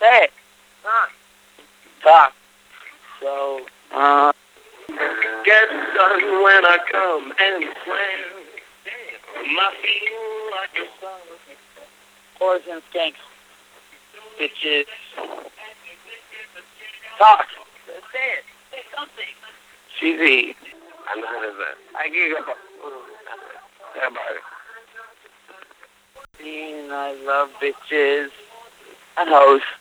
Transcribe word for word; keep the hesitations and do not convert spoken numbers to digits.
Hey. Talk. Talk. So, uh, Get done when I come and slam. My feel like a song. whores and skanks. Bitches. Talk. Say it. Say something. Cheesy. I know how to do that. I give up. Yeah, buddy. And I love bitches and hoes.